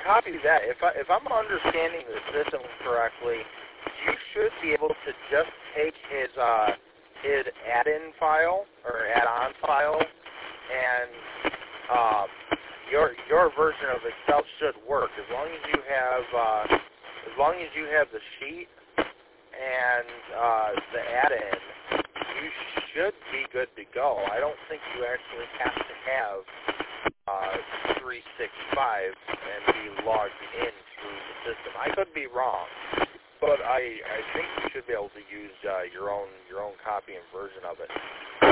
copy that. If I'm understanding the system correctly, you should be able to just take his add-in file or add-on file, and your version of Excel should work as long as you have the sheet and the add-in. You should be good to go. I don't think you actually have to have 365 and be logged in through the system. I could be wrong, but I think you should be able to use your own copy and version of it.